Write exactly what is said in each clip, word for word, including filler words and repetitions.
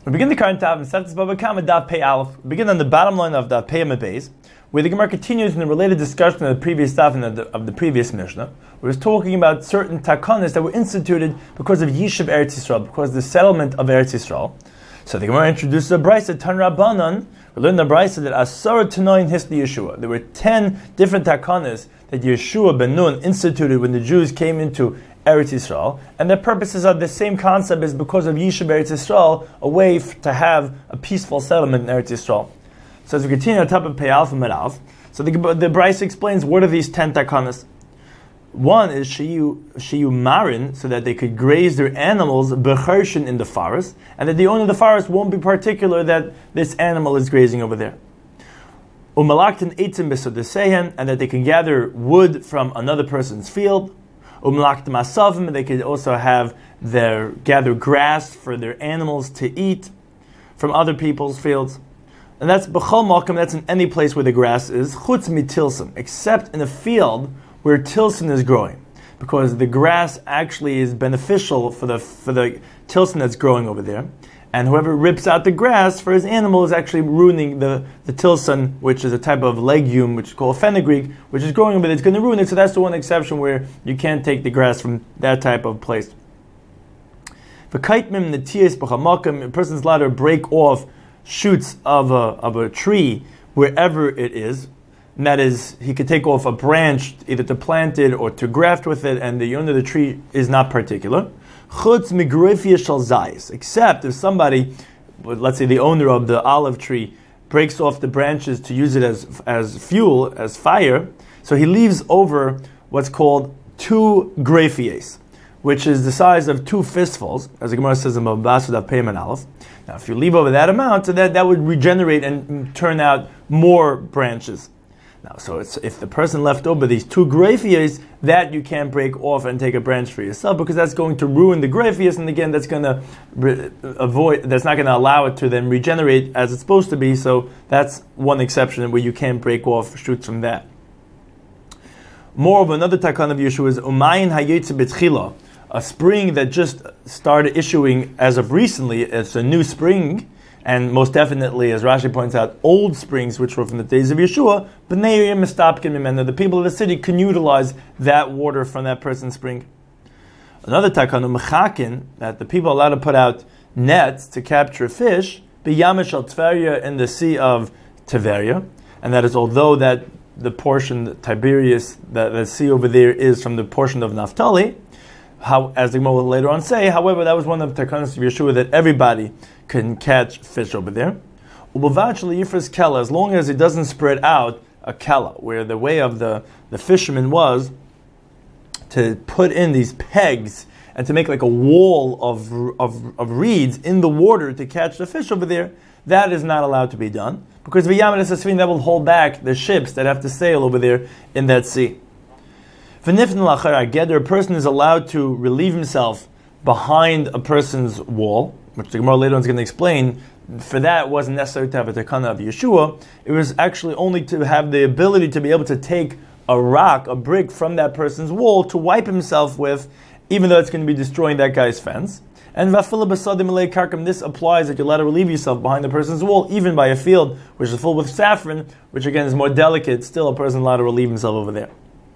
We begin the current Tav in Seftes Bava Kama Daf Pei Aleph. We begin on the bottom line of Daf Pei Amabez, where the Gemara continues in the related discussion of the previous Daf and of the, of the previous Mishnah, where it's talking about certain takanas that were instituted because of Yishuv Eretz Yisrael, because of the settlement of Eretz Yisrael. So the Gemara introduces a brisa, Tan Rabbanan. We learned the brisa that Asara Tanoin Hisli Yeshua. There were ten different takanas that Yeshua ben Nun instituted when the Jews came into Eretz Yisrael, and their purposes are the same concept as because of Yishuv Eretz Yisrael, a way f- to have a peaceful settlement in Eretz Yisrael. So as we continue on top of Pei Alpha Med Alf, so the, the Bryce explains what are these ten takanas. One is Shiyu Shiyu Marin, so that they could graze their animals bechershin in the forest, and that the owner of the forest won't be particular that this animal is grazing over there. Umalaktin eitzim besodesehen, and that they can gather wood from another person's field. Umlaktim asavim, and they could also have their gather grass for their animals to eat from other people's fields. And that's b'chol malkim, that's in any place where the grass is, chutz mitilsim, except in a field where tilson is growing, because the grass actually is beneficial for the for the tilson that's growing over there. And whoever rips out the grass for his animal is actually ruining the, the tilson, which is a type of legume, which is called fenugreek, which is growing over there. It's going to ruin it, so that's the one exception where you can't take the grass from that type of place. A person's allowed to break off shoots of a, of a tree wherever it is. And that is, he could take off a branch either to plant it or to graft with it, and the owner of the tree is not particular. Chutz migrofia shel zayis, except if somebody, let's say the owner of the olive tree, breaks off the branches to use it as as fuel, as fire, so he leaves over what's called two graphies, which is the size of two fistfuls, as the Gemara says in Babasudav Peiman Aleph. Now, if you leave over that amount, so that, that would regenerate and turn out more branches. Now, so it's, if the person left over these two graphias, that you can't break off and take a branch for yourself, because that's going to ruin the graphias, and again, that's going to re- avoid. That's not going to allow it to then regenerate as it's supposed to be. So that's one exception where you can't break off shoots from that. Moreover, another takan of Yeshua is umayin hayetze betchila, a spring that just started issuing as of recently. It's a new spring. And most definitely, as Rashi points out, old springs, which were from the days of Yeshua, the people of the city can utilize that water from that person's spring. Another takanu mechakin, that the people are allowed to put out nets to capture fish, b'yamesh al Tveria, in the sea of Tveria, and that is although that the portion Tiberias, that the sea over there is from the portion of Naphtali. How, as the Gemara will later on say, however, that was one of the takanas of Yeshua that everybody can catch fish over there. As long as it doesn't spread out a kala, where the way of the, the fisherman was to put in these pegs and to make like a wall of, of, of reeds in the water to catch the fish over there, that is not allowed to be done, because that will hold back the ships that have to sail over there in that sea. A person is allowed to relieve himself behind a person's wall, which the Gemara later on is going to explain. For that, it wasn't necessary to have a takana of Yeshua. It was actually only to have the ability to be able to take a rock, a brick from that person's wall to wipe himself with, even though it's going to be destroying that guy's fence. And this applies that you're allowed to relieve yourself behind the person's wall, even by a field which is full with saffron, which again is more delicate. Still, a person is allowed to relieve himself over there.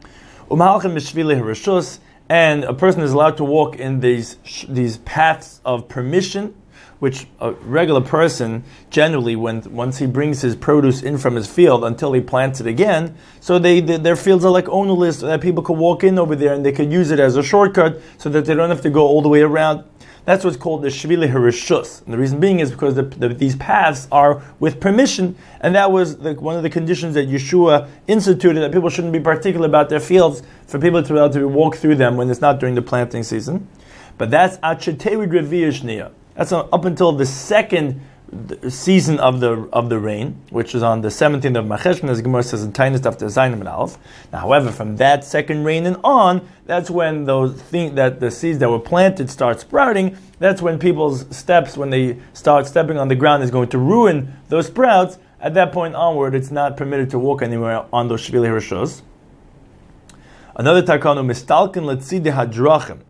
And a person is allowed to walk in these these paths of permission, which a regular person generally, when once he brings his produce in from his field until he plants it again, so they, they their fields are like ownerless, so that people could walk in over there and they could use it as a shortcut, so that they don't have to go all the way around. That's what's called the Shvili Harishus. And the reason being is because the, the, these paths are with permission, and that was the, one of the conditions that Yeshua instituted, that people shouldn't be particular about their fields, for people to be able to walk through them when it's not during the planting season. But that's Achetewid Reviyashniya. That's up until the second season of the of the rain, which is on the seventeenth of Macheshvan, as Gemara says in Tainus after Zaynim and Aleph. Now, however, from that second rain and on, that's when those things that the seeds that were planted start sprouting. That's when people's steps, when they start stepping on the ground, is going to ruin those sprouts. At that point onward, it's not permitted to walk anywhere on those Shvili Harishos. Another takanu mistalkin letzide hadrachim.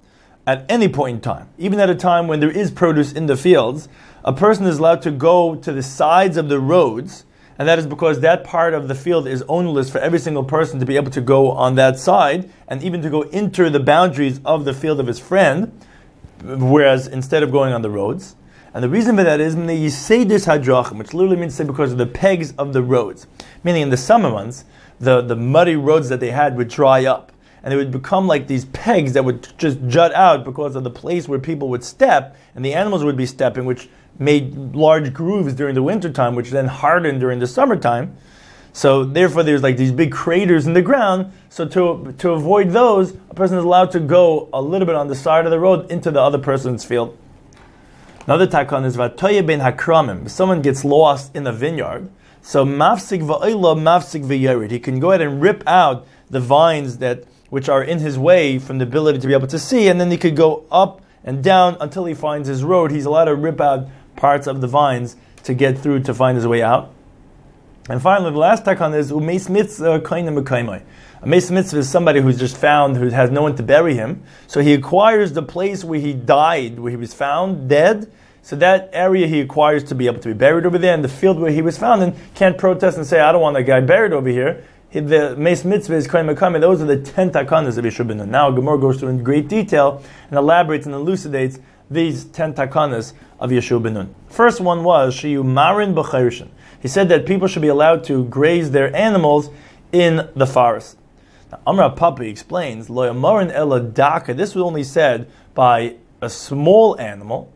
at any point in time, even at a time when there is produce in the fields, a person is allowed to go to the sides of the roads, and that is because that part of the field is ownerless for every single person to be able to go on that side, and even to go into the boundaries of the field of his friend, whereas instead of going on the roads. And the reason for that is in the Yiseidus Hadrachim, which literally means to say because of the pegs of the roads. Meaning in the summer months, the, the muddy roads that they had would dry up, and they would become like these pegs that would just jut out because of the place where people would step, and the animals would be stepping, which made large grooves during the wintertime, which then hardened during the summertime. So therefore there's like these big craters in the ground. So to to avoid those, a person is allowed to go a little bit on the side of the road into the other person's field. Another takon is vatoye ben hakramim. If someone gets lost in a vineyard, so mafsik va'ila mafsik v'yerid. He can go ahead and rip out the vines that which are in his way from the ability to be able to see, and then he could go up and down until he finds his road. He's allowed to rip out parts of the vines to get through to find his way out. And finally, the last takon is umeis mitzvah kainim b'kaimai. A meis mitzvah is somebody who's just found, who has no one to bury him. So he acquires the place where he died, where he was found dead. So that area he acquires to be able to be buried over there, and the field where he was found in can't protest and say, I don't want that guy buried over here. He, the meis mitzvah is kainim b'kaimai. Those are the ten takanas of Yeshua ben Nun. Now Gemara goes through in great detail and elaborates and elucidates these ten takanas of Yeshua ben Nun. First one was shiyu marin b'chayrishin. He said that people should be allowed to graze their animals in the forest. Now, Amar Papi explains, Lo yamarin ela daka. This was only said by a small animal,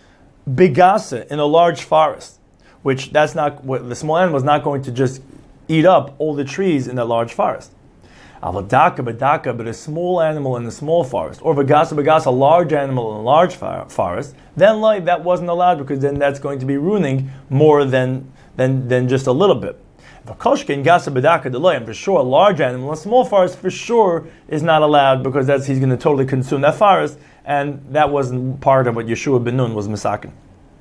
bigasa, in a large forest, which that's not what the small animal is not going to just eat up all the trees in a large forest. Avadaka badaka, but a small animal in a small forest, or bagasa bagasa, a large animal in a large forest, then like that wasn't allowed because then that's going to be ruining more than than than just a little bit. Vakoshkin gasa badaka deloyim, for sure, a large animal, a small forest for sure is not allowed because that's he's going to totally consume that forest, and that wasn't part of what Yeshua ben Nun was misakin.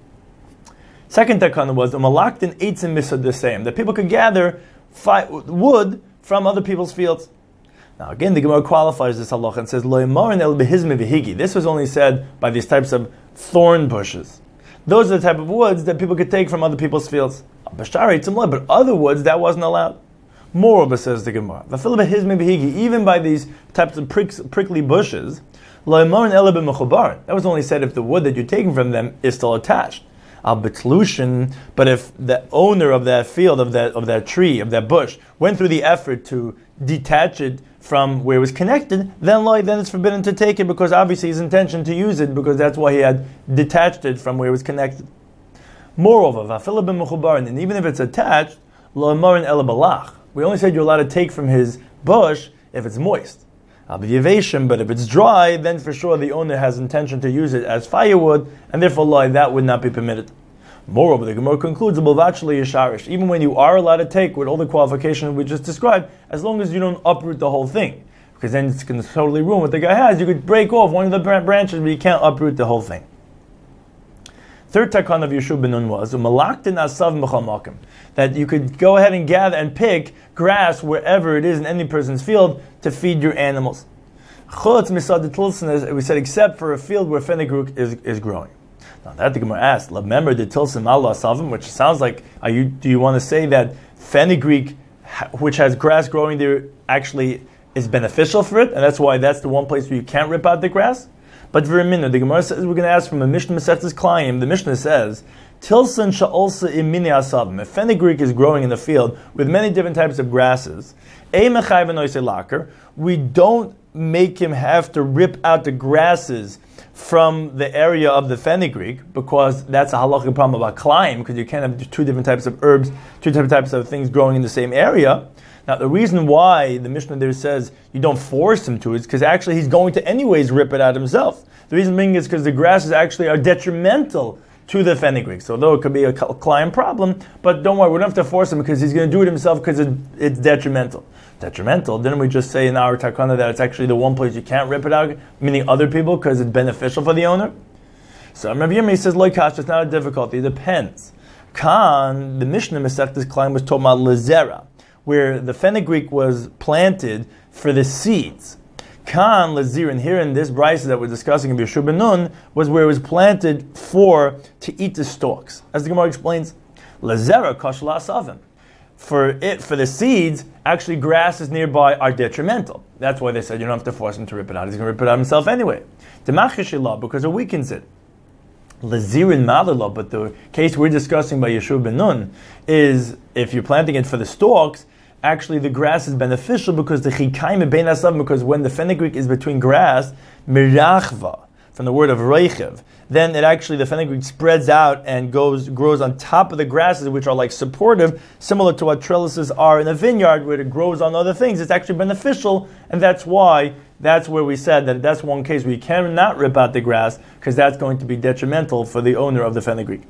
Second takana was umalaktin eitzim misad the same, that people could gather fi- wood from other people's fields. Now again, the Gemara qualifies this halacha and says, Lo yamarin el behizme v'higi. This was only said by these types of thorn bushes. Those are the type of woods that people could take from other people's fields. But other woods, that wasn't allowed. Moreover, says the Gemara, even by these types of prick, prickly bushes, that was only said if the wood that you're taking from them is still attached. But if the owner of that field, of that of that tree, of that bush, went through the effort to detach it from where it was connected, then then it's forbidden to take it because obviously his intention to use it because that's why he had detached it from where it was connected. Moreover, and even if it's attached, we only said you're allowed to take from his bush if it's moist. But if it's dry, then for sure the owner has intention to use it as firewood, and therefore that would not be permitted. Moreover, the Gemara concludes, even when you are allowed to take with all the qualifications we just described, as long as you don't uproot the whole thing, because then it's going to totally ruin what the guy has. You could break off one of the branches, but you can't uproot the whole thing. Third takon of Yeshua ben Nun was that you could go ahead and gather and pick grass wherever it is in any person's field to feed your animals. We said except for a field where fenugreek is, is growing. Now that the Gemara asked, remember the tilsim Allah savim, which sounds like, are you? Do you want to say that fenugreek, which has grass growing there, actually is beneficial for it, and that's why that's the one place where you can't rip out the grass? But for a minute, the Gemara says we're going to ask from a Mishnah Masechtas Klayim. The Mishnah says, Tilson sha'olsa imini asavim. If fenugreek is growing in the field with many different types of grasses, we don't make him have to rip out the grasses from the area of the fenugreek because that's a halachic problem about Klayim, because you can't have two different types of herbs, two different types of things growing in the same area. Now, the reason why the Mishnah there says you don't force him to is because actually he's going to anyways rip it out himself. The reason being is because the grasses actually are detrimental to the fenugreek. So though it could be a client problem, but don't worry, we don't have to force him because he's going to do it himself because it, it's detrimental. Detrimental, didn't we just say in our takana that it's actually the one place you can't rip it out, meaning other people, because it's beneficial for the owner? So Rabbi Yirmiyah says, Loi Kash, it's not a difficulty, it depends. Khan, the Mishnah Masechtas Klayim was talking about lezera, where the fenugreek was planted for the seeds. Kan Lazirin, here in this brisa that we're discussing in Yeshua ben Nun, was where it was planted for to eat the stalks. As the Gemara explains, Lazera Kashla Asavim. For it, for the seeds, actually grasses nearby are detrimental. That's why they said you don't have to force him to rip it out. He's going to rip it out himself anyway. Demachishillah, because it weakens it. Lazirin Malala, but the case we're discussing by Yeshua ben Nun is if you're planting it for the stalks, actually the grass is beneficial because the chikaim bein asavim, because when the fenugreek is between grass, mirachva, from the word of reichev, then it actually, the fenugreek spreads out and goes grows on top of the grasses, which are like supportive, similar to what trellises are in a vineyard, where it grows on other things. It's actually beneficial, and that's why, that's where we said that that's one case where you cannot rip out the grass, because that's going to be detrimental for the owner of the fenugreek.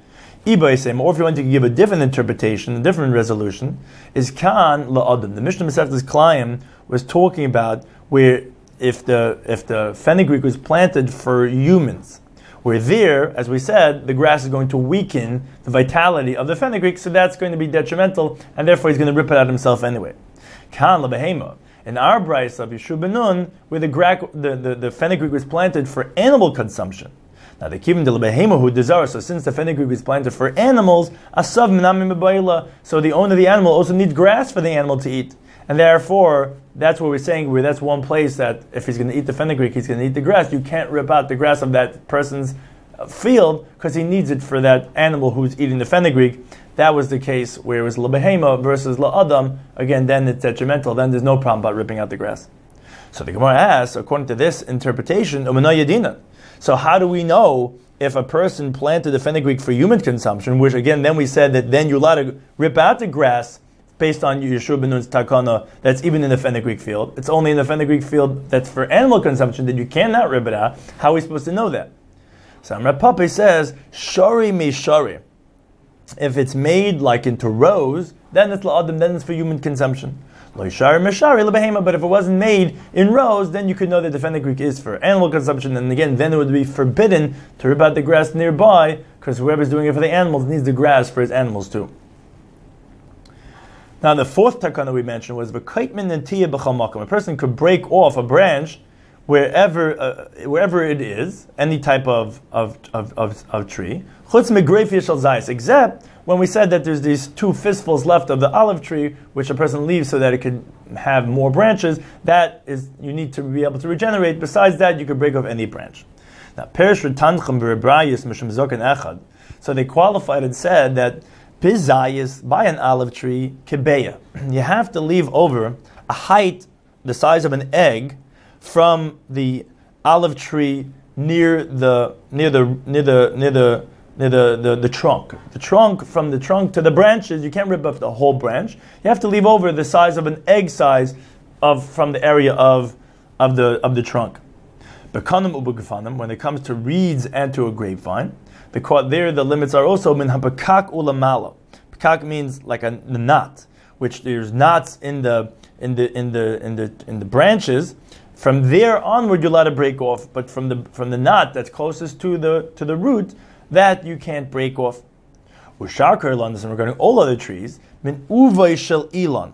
Or if you want to give a different interpretation, a different resolution, is kan la'adam. The Mishnah Masechtas Klayim was talking about where if the if the fenugreek was planted for humans, where there, as we said, the grass is going to weaken the vitality of the fenugreek, so that's going to be detrimental, and therefore he's going to rip it out himself anyway. Kan la'behema. In our brayso of Yeshua ben Nun, where the, gra- the, the, the fenugreek was planted for animal consumption. Now the kivim de lebehema who desire. So since the fenugreek is planted for animals, asav minamim bebayla. So the owner of the animal also needs grass for the animal to eat, and therefore that's what we're saying. Where that's one place that if he's going to eat the fenugreek, he's going to eat the grass. You can't rip out the grass of that person's field because he needs it for that animal who's eating the fenugreek. That was the case where it was lebehema versus la'adam. Again, then it's detrimental. Then there's no problem about ripping out the grass. So the Gemara asks, according to this interpretation, umana yadina. So how do we know if a person planted the fenugreek for human consumption, which again, then we said that then you're allowed to rip out the grass based on Yeshua ben Nun's takana, that's even in the fenugreek field. It's only in the fenugreek field that's for animal consumption that you cannot rip it out. How are we supposed to know that? So Amar Pape says, shari mi shari. If it's made like into rows, then it's la'adam, then it's for human consumption. But if it wasn't made in rows, then you could know that the fenugreek is for animal consumption, and again, then it would be forbidden to rip out the grass nearby, because whoever's doing it for the animals needs the grass for his animals too. Now the fourth takana we mentioned was v'kaitmin netiya b'chal makom. A person could break off a branch wherever uh, wherever it is, any type of of of, of, of tree, chutz megrefia shel zayis, except when we said that there's these two fistfuls left of the olive tree, which a person leaves so that it can have more branches, that is, you need to be able to regenerate. Besides that, you could break off any branch. Now, perish v'tanchem v'rebrayis mishum zoken echad. So they qualified and said that bizayis, by an olive tree, kebeya. You have to leave over a height the size of an egg from the olive tree near the near the near the near the near the, the, the trunk. The trunk, from the trunk to the branches, you can't rip off the whole branch. You have to leave over the size of an egg size of from the area of of the of the trunk. Bekanim ubugafanim, when it comes to reeds and to a grapevine, because there the limits are also min hapakak ulamala. Pakak means like a, a knot, which there's knots in the in the in the in the in the branches. From there onward, you're allowed to break off, but from the from the knot that's closest to the to the root, that you can't break off. Ushar karlan, and regarding all other trees, min uvay shel ilan,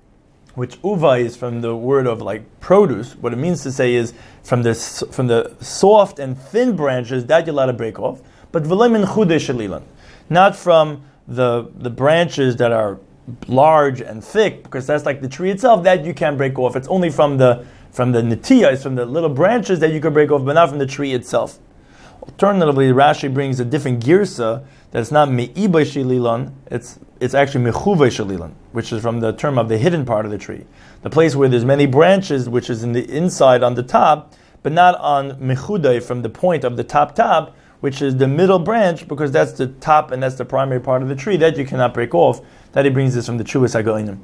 which uvay is from the word of like produce. What it means to say is from the from the soft and thin branches that you're allowed to break off, but v'lay min chudei shel ilan, not from the the branches that are large and thick, because that's like the tree itself that you can't break off. It's only from the from the netiyah, from the little branches that you can break off, but not from the tree itself. Alternatively, Rashi brings a different girsa that it's not me'ibay shelilan, it's it's actually mechuvay shelilan, which is from the term of the hidden part of the tree, the place where there's many branches, which is in the inside on the top, but not on mechudai, from the point of the top top, which is the middle branch, because that's the top and that's the primary part of the tree that you cannot break off. That he brings this from the Chuvas HaGoinim.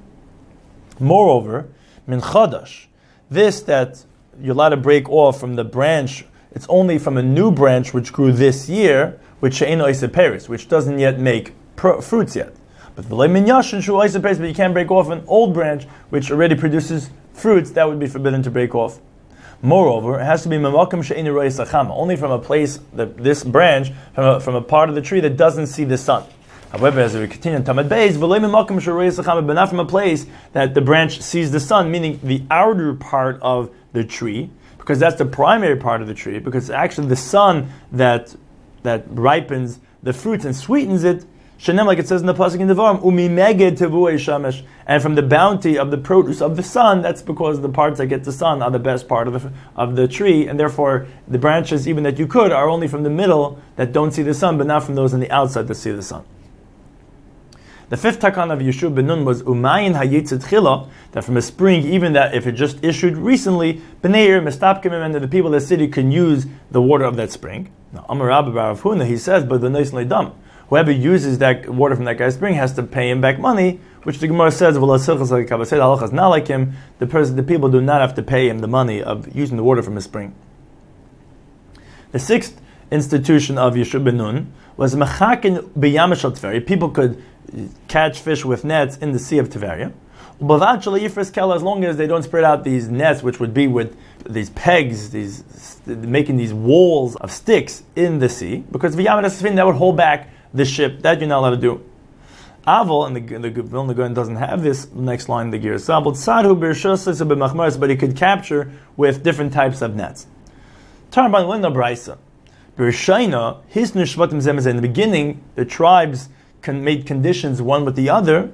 Moreover, min chadash, this that you're allowed to break off from the branch, it's only from a new branch which grew this year, which she'eno iseperis, which doesn't yet make pro- fruits yet. But the min yashin shu iseperis, but you can't break off an old branch which already produces fruits. That would be forbidden to break off. Moreover, it has to be memakim she'enu ro'es achama, only from a place, that this branch, from a, from a part of the tree that doesn't see the sun. However, as we continue in Tamad Beis, but not from a place that the branch sees the sun, meaning the outer part of the tree, because that's the primary part of the tree, because it's actually the sun that that ripens the fruits and sweetens it. Shenem, like it says in the pasuk in Devarim, umimeged tevuei shamesh, and from the bounty of the produce of the sun, that's because the parts that get the sun are the best part of the of the tree, and therefore the branches, even that you could, are only from the middle that don't see the sun, but not from those on the outside that see the sun. The fifth takan of Yeshua ben Nun was umayin hayitzet chila, that from a spring, even that if it just issued recently, b'neir mestapkim, and the people of the city can use the water of that spring. Now, Amar Rabbi bar Rav Huna, he says, but the nois leidam, whoever uses that water from that guy's spring has to pay him back money, which the Gemara says, not like him, the person, the people do not have to pay him the money of using the water from his spring. The sixth institution of Yeshua ben Nun was mechakin b'yam shel Tveria. People could catch fish with nets in the Sea of Tiberia. As long as they don't spread out these nets, which would be with these pegs, these making these walls of sticks in the sea, because that would hold back the ship. That you're not allowed to do. Aval, and the, the Vilna Gaon doesn't have this next line, the gear but he could capture with different types of nets. Tarban Linda Braisa. Bershaina, his Nishvatim Zemez, in the beginning, the tribes Con- made conditions one with the other,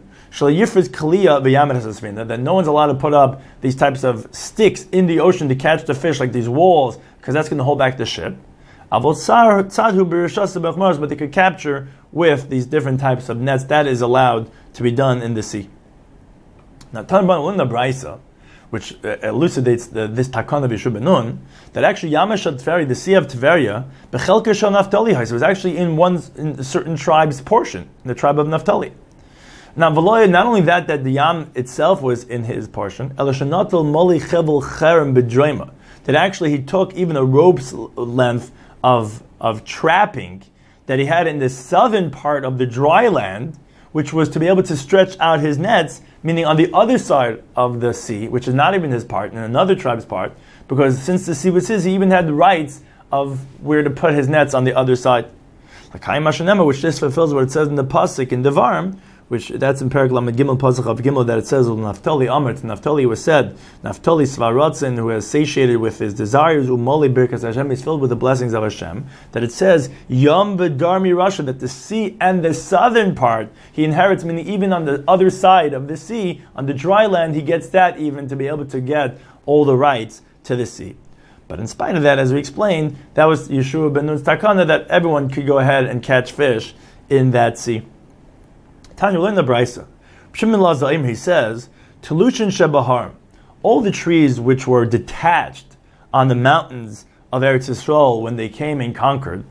that no one's allowed to put up these types of sticks in the ocean to catch the fish, like these walls, because that's going to hold back the ship. But they could capture with these different types of nets. That is allowed to be done in the sea. Now, Tanban Linda Braisa, which uh, elucidates the, this takana of Yeshua ben Nun, that actually Yamesh Tveri, the Sea of Tveria, Bechelker Shel Naftali, it was actually in one in a certain tribe's portion, in the tribe of Naphtali. Now, V'loya, not only that, that the Yam itself was in his portion, Elashanatel Moli Chebel Cherem B'Dreima, that actually he took even a rope's length of of trapping that he had in the southern part of the dry land, which was to be able to stretch out his nets, meaning on the other side of the sea, which is not even his part, in another tribe's part, because since the sea was his, he even had the rights of where to put his nets on the other side. Like Chaim Hashanema, which this fulfills what it says in the pasuk in Devarim, which that's in Perek Lamed Gimel pasuk of Gimel, that it says, Naftali Amr, to Naftali was said, Naftali Svaratzin, who is satiated with his desires, Umoli Birkas Hashem, is filled with the blessings of Hashem, that it says, Yom B'Darmi Rasha, that the sea and the southern part, he inherits, meaning even on the other side of the sea, on the dry land, he gets that even to be able to get all the rights to the sea. But in spite of that, as we explained, that was Yeshua ben Nun's takana, that everyone could go ahead and catch fish in that sea. Tanya, learn the Braisa. Shimon Lazaim, he says, Telushin Shebahar, all the trees which were detached on the mountains of Eretz Yisrael when they came and conquered,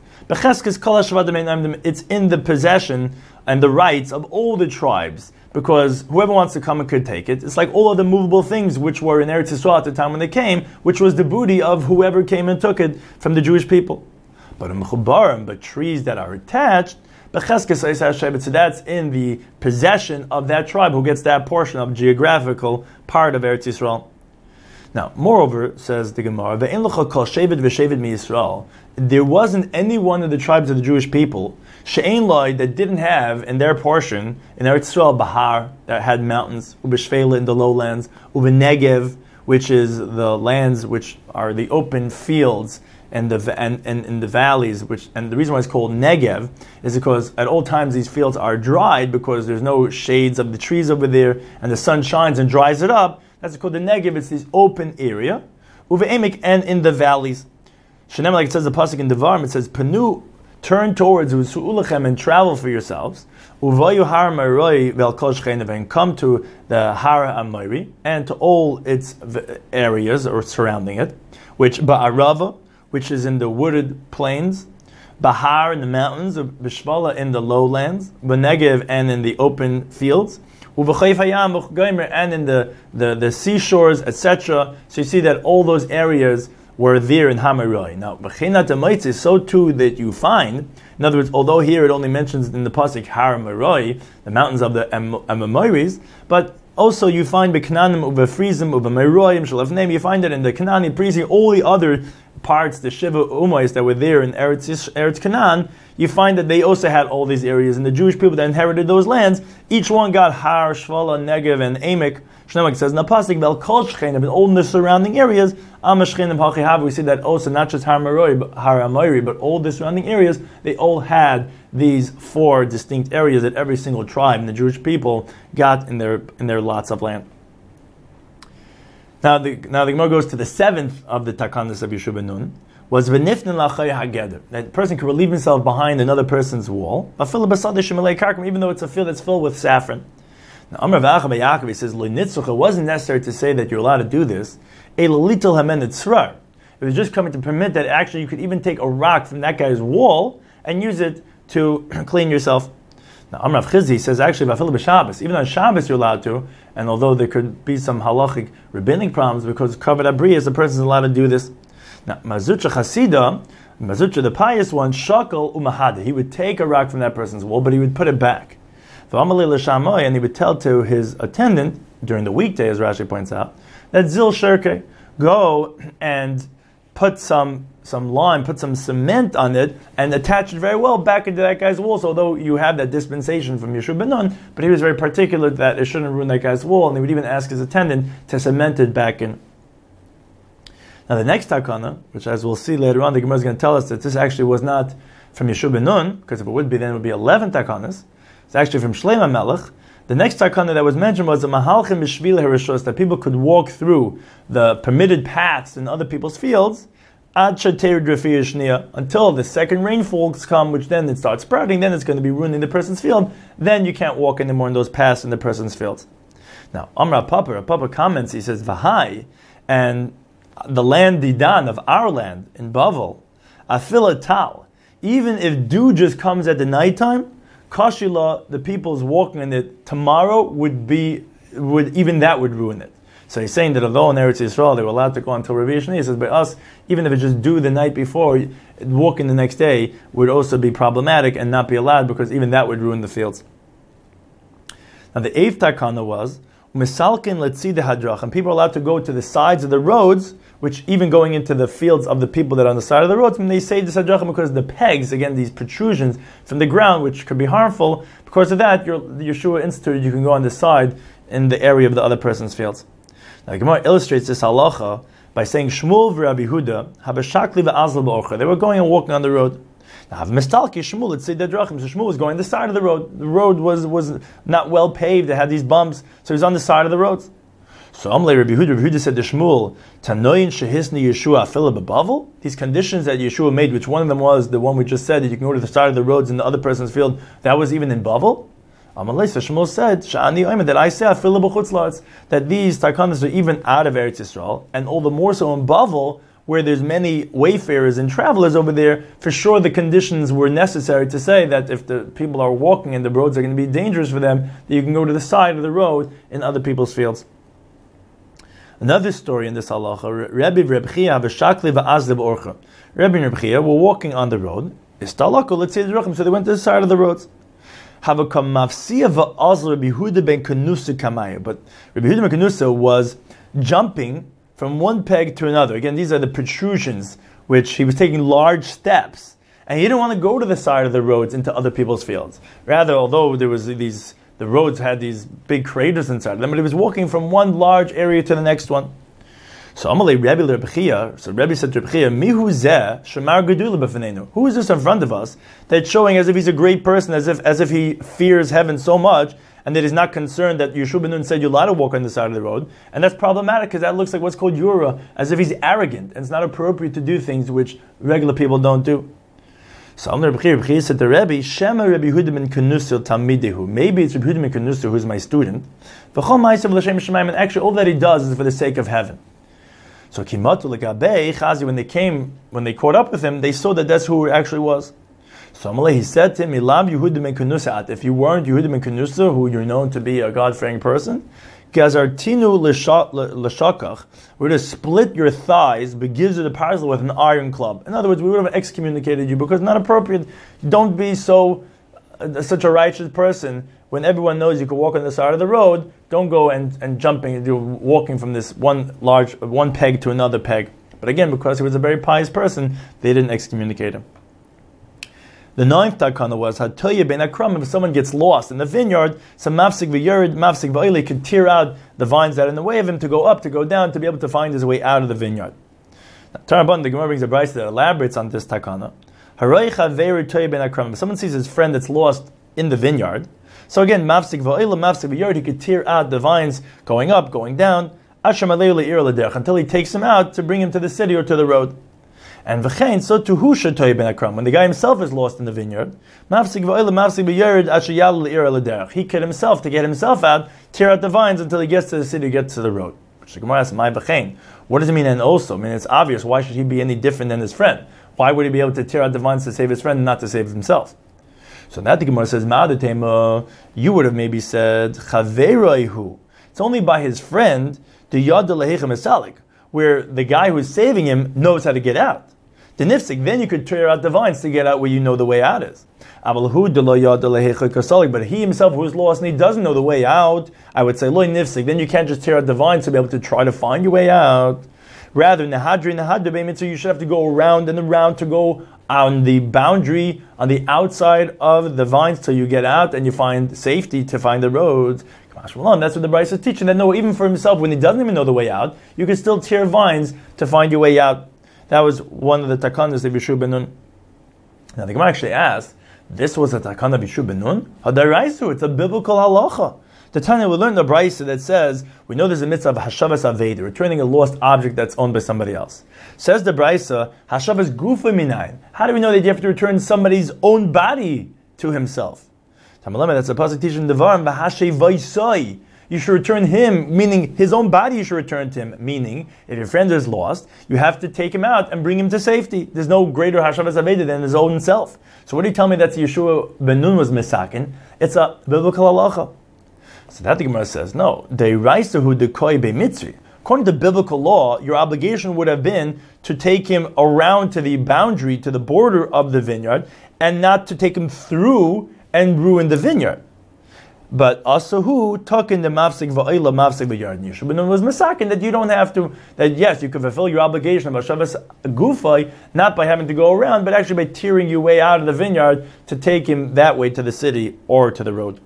it's in the possession and the rights of all the tribes, because whoever wants to come and could take it. It's like all of the movable things which were in Eretz Yisrael at the time when they came, which was the booty of whoever came and took it from the Jewish people. But in Mechubarim, but trees that are attached, so that's in the possession of that tribe who gets that portion of geographical part of Eretz Yisrael. Now, moreover, says the Gemara, there wasn't any one of the tribes of the Jewish people that didn't have in their portion in Eretz Yisrael Bahar, that had mountains, Ubeshvela in the lowlands, Ubenegev, which is the lands which are the open fields and the and, and in the valleys, which and the reason why it's called Negev is because at all times these fields are dried because there's no shades of the trees over there, and the sun shines and dries it up. That's called the Negev. It's this open area, Uve'emek, and in the valleys. Shenem, like it says the pasuk in Devarim, it says Panu, turn towards Usu'ulechem and travel for yourselves. Uvayu Har Maroi Vel Kol Shchenev, and come to the Har Amoiri and to all its areas or surrounding it, which Ba'arava, which is in the wooded plains, Bahar in the mountains, Bishvala in the lowlands, Benegev and in the open fields, Uvachayf Hayam Uchgaimer and in the, the, the seashores, et cetera. So you see that all those areas were there in Hamaroi. Now, Bechinat Amaitz is so too that you find, in other words, although here it only mentions in the pasuk Har Maroi, the mountains of the Amoris, but also you find Beknanim Ubefrizim Ubemeroyim Shalavnem, you find it in the Kanani, Prezi, all the other parts, the Shiva Umayas that were there in Eretz, Eretz Canaan, you find that they also had all these areas, and the Jewish people that inherited those lands, each one got Har, Shvala, Negev, and Emek. Shnemak says, Napasik, Bel Kol Shchenim, and all the surrounding areas, Amashchenim Hachihav, we see that also not just Har Maroi, but Har Amoiri, but all the surrounding areas, they all had these four distinct areas that every single tribe and the Jewish people got in their in their lots of land. Now the now the Gemara goes to the seventh of the Takanas of Yeshua ben Nun, was v'nifnin la'chay hageder. That person can relieve himself behind another person's wall, even though it's a field that's filled with saffron. Now Amar v'acha b'Yaakov, he says, it wasn't necessary to say that you're allowed to do this. It was just coming to permit that actually you could even take a rock from that guy's wall and use it to clean yourself. Now Amar Chizzi says actually even on Shabbos you're allowed to, and although there could be some halachic rabbinic problems because covered abriyas, the person is allowed to do this. Now Mazucha Chasida, Mazucha the pious one, shakal umahada, he would take a rock from that person's wall, but he would put it back. And he would tell to his attendant during the weekday, as Rashi points out, that zil shirke, go and put some some lime, put some cement on it, and attach it very well back into that guy's wall. So although you have that dispensation from Yeshua ben Nun, but he was very particular that it shouldn't ruin that guy's wall, and he would even ask his attendant to cement it back in. Now the next takana, which as we'll see later on, the Gemara is going to tell us that this actually was not from Yeshua ben Nun, because if it would be, then it would be eleven takanas. It's actually from Shlomo Melech. The next takana that was mentioned was the mahalchim b'shvil harishos, that people could walk through the permitted paths in other people's fields until the second rainfalls come, which then it starts sprouting, then it's going to be ruining the person's field. Then you can't walk anymore in those paths in the person's fields. Now, Amra Papa, Papa comments, he says, Vahai, and the land Didan of our land in Bavel, Afila Tal, even if dew just comes at the nighttime, Kashila, the people's walking in it tomorrow would be, would even that would ruin it. So he's saying that although in Eretz Yisrael they were allowed to go until Rav Yishni, he says by us, even if it just dew the night before, walking the next day would also be problematic and not be allowed because even that would ruin the fields. Now the eighth takana was Misalkin letzide hadrach, and people are allowed to go to the sides of the roads, which even going into the fields of the people that are on the side of the roads, when they say this hadrach because the pegs, again these protrusions from the ground, which could be harmful, because of that, your Yeshua instituted you can go on the side in the area of the other person's fields. Now the Gemara illustrates this halacha by saying Shmuel v'Rabbi Huda habashakli v'azal ba'orcha. They were going and walking on the road. Now mistalki Shmuel, let's say the drachim. So Shmuel was going the side of the road. The road was was not well paved. It had these bumps, so he was on the side of the roads. So Amle Rabbi Huda, Rabbi Huda said to Shmuel, Tanoyin shehisni Yeshua afila b'bavel. These conditions that Yeshua made, which one of them was the one we just said that you can go to the side of the roads in the other person's field. That was even in Bavel. Amalei, so Shmuel said, Sha'ani Oimed, that I say afila b'chutzlaretz, that these takanas are even out of Eretz Yisrael, and all the more so in Bavel, where there's many wayfarers and travelers over there. For sure, the conditions were necessary to say that if the people are walking and the roads are going to be dangerous for them, that you can go to the side of the road in other people's fields. Another story in this halacha, Rabbi Reb Chia v'shakli v'azle b'orcha. Rabbi and Reb Chia were walking on the road. Istalako, let's say the drachim, so they went to the side of the roads. Havakam mafsiya v'azle Rabbi Huda ben Kanusa kamaya. But Rabbi Huda ben Kanusa was jumping from one peg to another. Again, these are the protrusions, which he was taking large steps. And he didn't want to go to the side of the roads into other people's fields. Rather, although there was these, the roads had these big craters inside of them, but he was walking from one large area to the next one. So Amalei Rebbe Rebbe Chia, so Rebbe said to Rebbe Chia, Mihu zeh shemar gedula b'fneinu. Who is this in front of us that's showing as if he's a great person, as if as if he fears heaven so much, and that he's not concerned that Yeshua ben Nun said you're allowed to walk on the side of the road, and that's problematic because that looks like what's called yura, as if he's arrogant, and it's not appropriate to do things which regular people don't do. So Rebbe Chia said to Rebbe, Shema Rebbe Yehuda ben Kanusa Talmidehu. Maybe it's Rebbe Yehuda ben Kanusa who's my student. And actually all that he does is for the sake of heaven. So Kimatu Legabei Chazi, when they came, when they caught up with him, they saw that that's who it actually was. So Amalei, he said to him, Ilam Yehuda ben Kanusa. If you weren't Yehuda ben Kanusa, who you're known to be a God-fearing person, Gazartinu l'shakach, we're to split your thighs, but gives you the parcel with an iron club. In other words, we would have excommunicated you because not appropriate. Don't be so uh, such a righteous person when everyone knows you can walk on the side of the road. Don't go and, and jumping, you're walking from this one large one peg to another peg. But again, because he was a very pious person, they didn't excommunicate him. The ninth takana was Hatoya ben Akram. If someone gets lost in the vineyard, some mafsik v'yerid, mafsik v'oili could tear out the vines that are in the way of him to go up, to go down, to be able to find his way out of the vineyard. Now, Tarabban, the Gemara brings a brayso that elaborates on this takana. Haroicha v'yerid toya ben Akram. If someone sees his friend that's lost in the vineyard, so again, mafsik v'oili, mafsik v'yerid, he could tear out the vines going up, going down, until he takes him out to bring him to the city or to the road. And v'chein, so to husha toy ben akram, when the guy himself is lost in the vineyard, mafsik v'oila mafsik v'yerid asher yalu le'ira l'derech. He could himself, to get himself out, tear out the vines until he gets to the city, gets to the road. Which the Gemara asks, my v'chein, what does it mean? And also, I mean, it's obvious. Why should he be any different than his friend? Why would he be able to tear out the vines to save his friend and not to save himself? So now the Gemara says, ma'adatema, you would have maybe said, chaveraihu. It's only by his friend, the yad lehechem esalik, where the guy who's saving him knows how to get out. The nifsik, then you could tear out the vines to get out where you know the way out is. But he himself who is lost and he doesn't know the way out, I would say, loy nifsik, then you can't just tear out the vines to be able to try to find your way out. Rather, nahadri nahadri mitzvah, you should have to go around and around to go on the boundary, on the outside of the vines till you get out and you find safety to find the roads. That's what the brayso is teaching. That no, even for himself, when he doesn't even know the way out, you can still tear vines to find your way out. That was one of the takanas of Yeshua ben Nun. Now the Gemara actually asked, this was a takana of Yeshua ben Nun? Hadaraisu, it's a biblical halacha. The Tanya will learn the brayso that says, we know there's a mitzvah of hashavas aveda, returning a lost object that's owned by somebody else. Says the brayso, hashavas gufa minayin. How do we know that you have to return somebody's own body to himself? That's a pasuk teaching devarim v'hashay v'isai. You should return him, meaning his own body you should return to him. Meaning, if your friend is lost, you have to take him out and bring him to safety. There's no greater hashavas aveda than his own self. So what do you tell me that Yeshua ben Nun was misakin? It's a biblical halacha. So that the Gemara says, no. Deiraisahu dekoi be'mitzri. According to biblical law, your obligation would have been to take him around to the boundary, to the border of the vineyard, and not to take him through and ruin the vineyard. But asahu taken the mafsik va'ila mafsik v'yard Yeshua ben Nun was misakin that you don't have to, that yes, you can fulfill your obligation of hashavas gufay, not by having to go around, but actually by tearing your way out of the vineyard to take him that way to the city or to the road.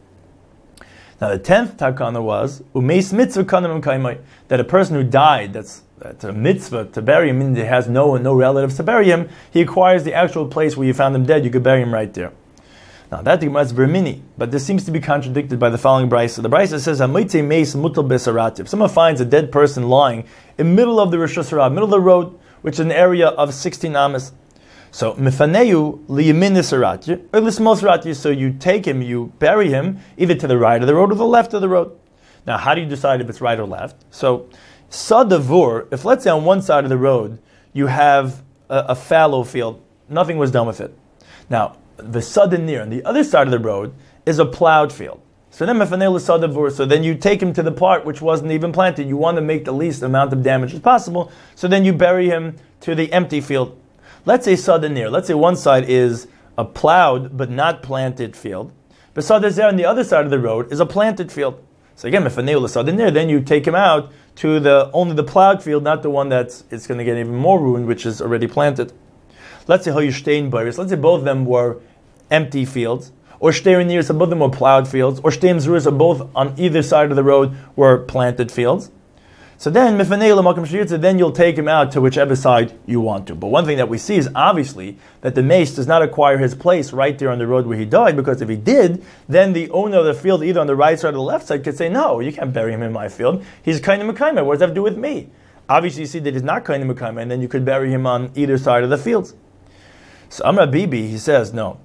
Now the tenth takana was umeis mitzvah kanam kaimai, that a person who died, that's that's a mitzvah to bury him, meaning he has no no relatives to bury him, he acquires the actual place where you found him dead. You could bury him right there. Now that Gemara is Bermini, but this seems to be contradicted by the following brayso. The brayso says, "Hamitze meis mutal besarativ." If someone finds a dead person lying in the middle of the Rosh Hashanah, middle of the road, which is an area of sixteen amas, so mifaneu liyamin nisarati or lismos sarati. So you take him, you bury him either to the right of the road or the left of the road. Now, how do you decide if it's right or left? So sadavur, if let's say on one side of the road you have a, a fallow field, nothing was done with it. Now the sudden near on the other side of the road is a plowed field. So then so then you take him to the part which wasn't even planted. You want to make the least amount of damage as possible. So then you bury him to the empty field. Let's say sudden near. Let's say one side is a plowed but not planted field. But sudden there on the other side of the road is a planted field. So again, if a sudden near, then you take him out to the only the plowed field, not the one that's it's going to get even more ruined, which is already planted. Let's say Hoyushtain Baris. Let's say both of them were empty fields, or Shtein near, so both of them were plowed fields, or Shtein Zurus, so both on either side of the road were planted fields. So then, then you'll take him out to whichever side you want to. But one thing that we see is obviously that the mace does not acquire his place right there on the road where he died, because if he did, then the owner of the field, either on the right side or the left side, could say, no, you can't bury him in my field. He's kind of Mekayma. What does that have to do with me? Obviously, you see that he's not kind of Mekayma, and then you could bury him on either side of the fields. So Amar Bibi, he says, no.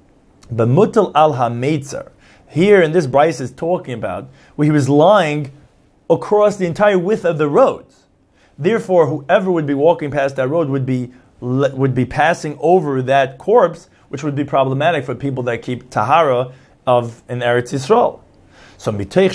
But mutal al ha-meitzer. Here in this Bryce is talking about where he was lying across the entire width of the roads. Therefore, whoever would be walking past that road would be would be passing over that corpse, which would be problematic for people that keep tahara of in Eretz Yisrael. So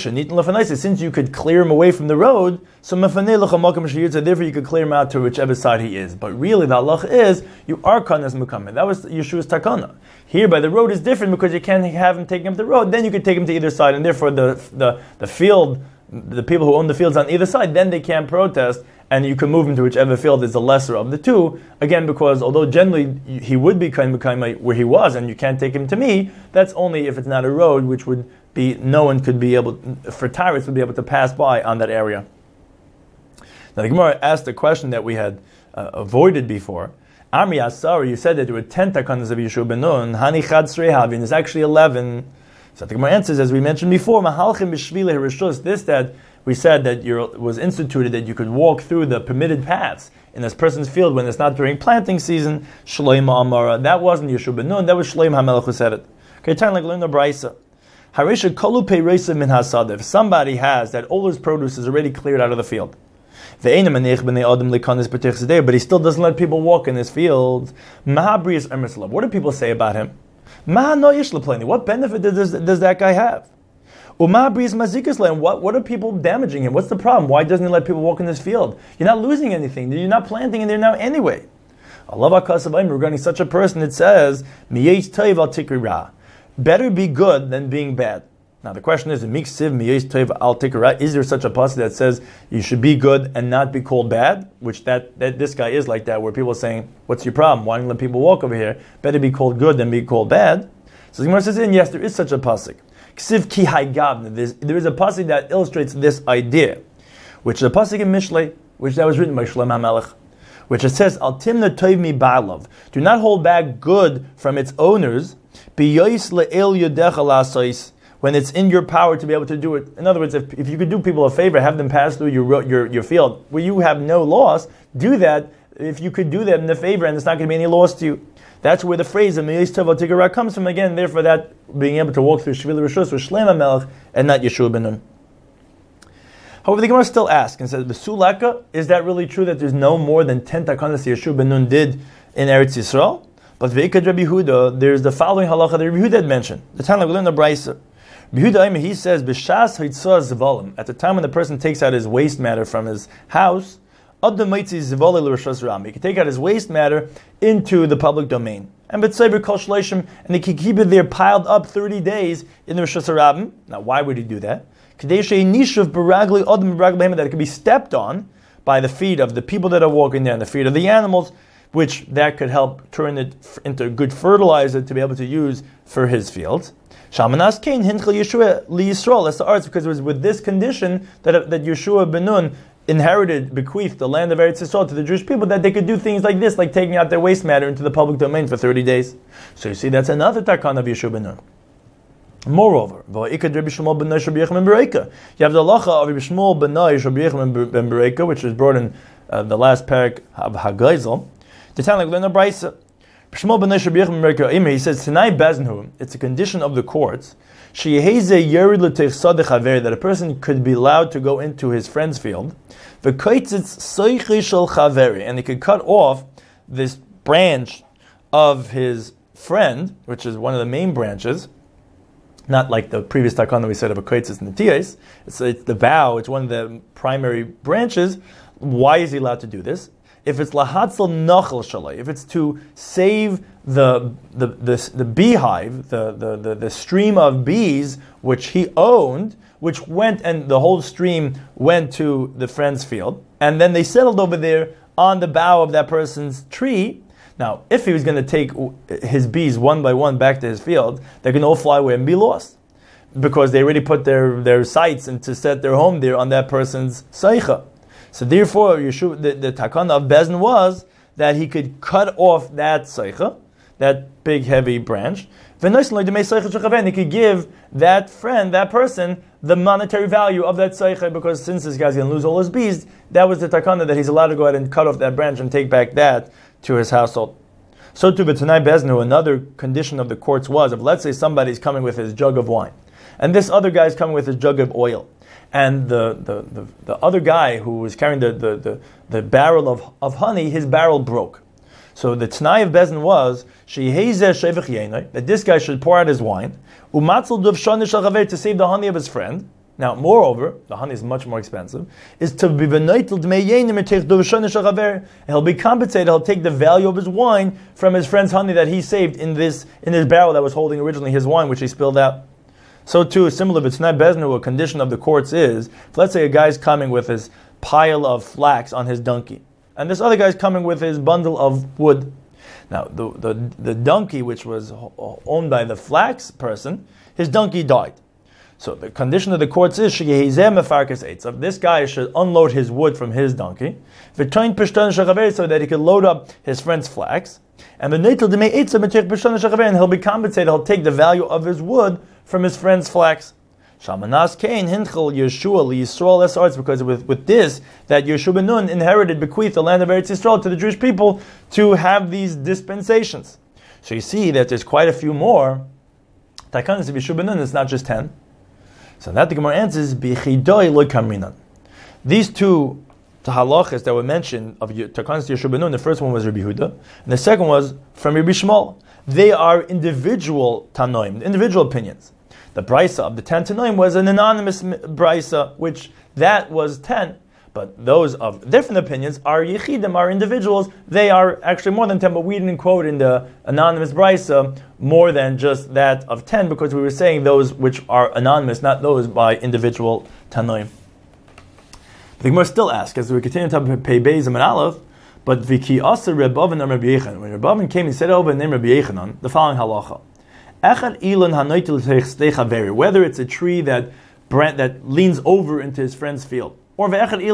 since you could clear him away from the road, so therefore you could clear him out to whichever side he is. But really the halach is, you are kanas mukamed. That was Yeshua's takana. Here by the road is different because you can't have him taking him to the road, then you could take him to either side, and therefore the the, the field, the people who own the fields on either side, then they can't protest and you can move him to whichever field is the lesser of the two. Again, because although generally he would be kind of where he was, and you can't take him to me, that's only if it's not a road, which would be, no one could be able, for tyrants would be able to pass by on that area. Now the Gemara asked a question that we had uh, avoided before. Amri Asar, you said that there were ten takanas of Yeshua ben Nun. Hani Chad Srei Havin, there's actually eleven. So the Gemara answers, as we mentioned before, Mahalchim b'shvile harishus. This that we said that it was instituted that you could walk through the permitted paths in this person's field when it's not during planting season. Shloim Amara. That wasn't Yeshua ben Nun. That was Shloim HaMelech who said it. Okay, time like learn the Brisa. Harisha kolu peireisa min hasad. If somebody has that all his produce is already cleared out of the field, but he still doesn't let people walk in his field. What do people say about him? What benefit does, does that guy have? What, what are people damaging him? What's the problem? Why doesn't he let people walk in this field? You're not losing anything. You're not planting in there now anyway. Regarding such a person, it says, better be good than being bad. Now the question is, is there such a passage that says you should be good and not be called bad? Which that, that this guy is like that, where people are saying, what's your problem? Why don't you let people walk over here? Better be called good than be called bad. So the Gemara says, yes, there is such a pasuk. There is a pasuk that illustrates this idea, which is a pasuk in Mishlei, which that was written by Shlomo HaMelech, which it says, Al timna toiv mi ba'alav. Do not hold back good from its owners. B'yois le'el yodecha la'asais. When it's in your power to be able to do it. In other words, if, if you could do people a favor, have them pass through your your your field where you have no loss, do that. If you could do them the favor and there's not going to be any loss to you. That's where the phrase "Miyis Tov Tigara" comes from. Again, therefore, that being able to walk through Shvil Rishus with Shlomo HaMelech and not Yeshua ben Nun. However, the Gemara still asks and says, "B'sulaka, is that really true that there's no more than ten takanas Yeshua ben Nun did in Eretz Yisrael?" But Veikad Rabbi Yehuda, there's the following halacha that Rabbi Yehuda had mentioned. The time we learn the Brisa. He says, at the time when the person takes out his waste matter from his house, he can take out his waste matter into the public domain. And and he can keep it there piled up thirty days in the Rishus HaRabim. Now, why would he do that? That it could be stepped on by the feet of the people that are walking there and the feet of the animals, which that could help turn it into good fertilizer to be able to use for his fields. Shamanas Kain Hinchel Yeshua Li Yisrael. That's the arts, because it was with this condition that that Yeshua ben Nun inherited, bequeathed the land of Eretz Yisrael to the Jewish people, that they could do things like this, like taking out their waste matter into the public domain for thirty days. So you see, that's another takan of Yeshua ben Nun. Moreover, you have the halacha of Rabbi Shmuel ben Yeshua ben Bereika, which was brought in uh, the last parak of Hagaizel. The time like learn the Brisa. He says, Tanai Beznhu, it's a condition of the courts, that a person could be allowed to go into his friend's field, and he could cut off this branch of his friend, which is one of the main branches, not like the previous takon that we said of a koitzis and the tiyas. It's, it's the bough, it's one of the primary branches. Why is he allowed to do this? If it's lahatzel nachal shalai, if it's to save the the the, the beehive, the, the, the, the stream of bees which he owned, which went and the whole stream went to the friend's field, and then they settled over there on the bough of that person's tree. Now, if he was going to take his bees one by one back to his field, they're going to all fly away and be lost, because they already put their, their sights and to set their home there on that person's seicha. So therefore, Yeshua, the, the takana of Bezin was that he could cut off that seicha, that big heavy branch, and he could give that friend, that person, the monetary value of that seicha, because since this guy's going to lose all his bees, that was the takana that he's allowed to go ahead and cut off that branch and take back that to his household. So too, but tonight Bezin, another condition of the courts was, if let's say somebody's coming with his jug of wine, and this other guy's coming with his jug of oil, and the, the, the, the other guy who was carrying the, the, the, the barrel of, of honey, his barrel broke. So the Tanai of Bezin was that this guy should pour out his wine to save the honey of his friend. Now, moreover, the honey is much more expensive, is to be he'll be compensated, he'll take the value of his wine from his friend's honey that he saved in this in his barrel that was holding originally his wine, which he spilled out. So too, similar, but it's not Bezin, a condition of the courts is, if let's say a guy's coming with his pile of flax on his donkey. And this other guy's coming with his bundle of wood. Now, the, the, the donkey, which was owned by the flax person, his donkey died. So the condition of the courts is, so this guy should unload his wood from his donkey, so that he could load up his friend's flax, and the and he'll be compensated, he'll take the value of his wood from his friend's flax. Shamanas Kain Hinchel Yeshua Yisrael Esarts, because with, with this that Yeshua ben Nun inherited, bequeathed the land of Eretz Yisrael to the Jewish people to have these dispensations. So you see that there's quite a few more takanas of Yeshua ben Nun. It's not just ten. So that the Gemara answers Bichidoi Lo Kamrinan. These two halachas that were mentioned of takanas of Yeshua ben Nun, the first one was Rabbi Yehuda, and the second was from Rabbi Shmuel. They are individual tanoim, individual opinions. The brisa of the ten to nine was an anonymous brisa, which that was ten. But those of different opinions are yechidim, are individuals. They are actually more than ten, but we didn't quote in the anonymous brisa more than just that of ten, because we were saying those which are anonymous, not those by individual tanoim. The Gemara still asks, as we continue to pay Beis and Aleph, but v'ki asa Rebavin and Rabbi Yechanan. When Rebavin came, he said over the name Rabbi Yechanan, the following halacha. Whether it's a tree that that leans over into his friend's field, or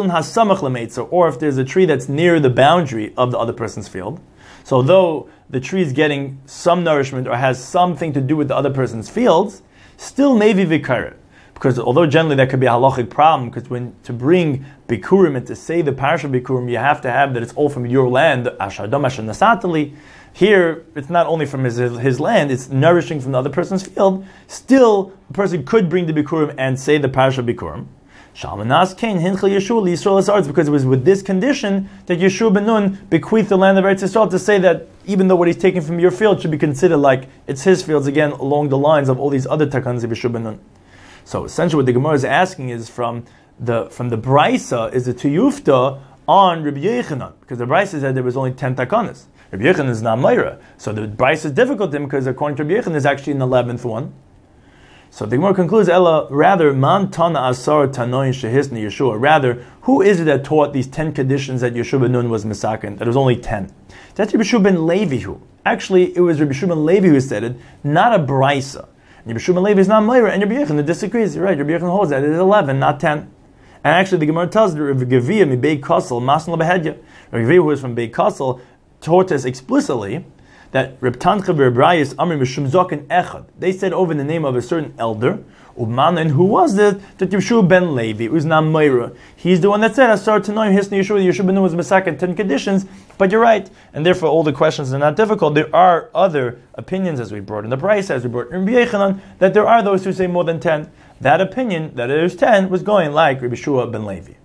or if there's a tree that's near the boundary of the other person's field. So though the tree is getting some nourishment or has something to do with the other person's fields, still maybe vikaret. Because although generally that could be a halachic problem, because when to bring bikurim and to say the parasha bikurim, you have to have that it's all from your land, ashadam asher nasatali. Here, it's not only from his, his land, it's nourishing from the other person's field. Still, a person could bring the Bikurim and say the Parasha Bikurim. Shalmanas Kain Hinchel Yeshua Yisrael Esarts, because it was with this condition that Yeshua ben Nun bequeathed the land of Eretz Yisrael, to say that even though what he's taking from your field should be considered like it's his fields, again, along the lines of all these other takans of Yeshua ben Nun. So essentially what the Gemara is asking is from the from the Brisa, is it Tiyufta on Rabbi Yechanan? Because the Brisa said there was only ten takanas. Rabbi Yechanan is not Meira. So the Bryce is difficult to him because according to Rabbi Yechanan is actually an eleventh one. So the Gemara concludes, Ella, rather, Man Tana Asar Tanoin Shehisni Yeshua. Rather, who is it that taught these ten conditions that Yeshua ben Nun was Misakin? That was only ten. That's Rabbi Shua ben Levi who. Actually, it was Rabbi Shua ben Levi who said it, not a Brysa. Rabbi Shua ben Levi is not Meira, and Rabbi Yechanan disagrees. You're right, Rabbi Yechanan holds that it is eleven, not ten. And actually, the Gemara tells Rabbi Gevia mi Beit Kassel Masna Lebehedya. Rabbi Gevia, who is from Beit Kassel, taught us explicitly that Reb Tancha v'Rebrayis Amri Mishum Zokin Echad. They said over in the name of a certain elder, Ubman, and who was it? That Yeshua ben Levi, who's not Meira. He's the one that said, Asar Tanoim Hisni Yeshua, Yeshua ben Nun was Masak ten conditions, but you're right. And therefore all the questions are not difficult. There are other opinions, as we brought in the price, as we brought in Rabbi Yechanan, that there are those who say more than ten. That opinion, that it is ten, was going like Rabbi Shua ben Levi.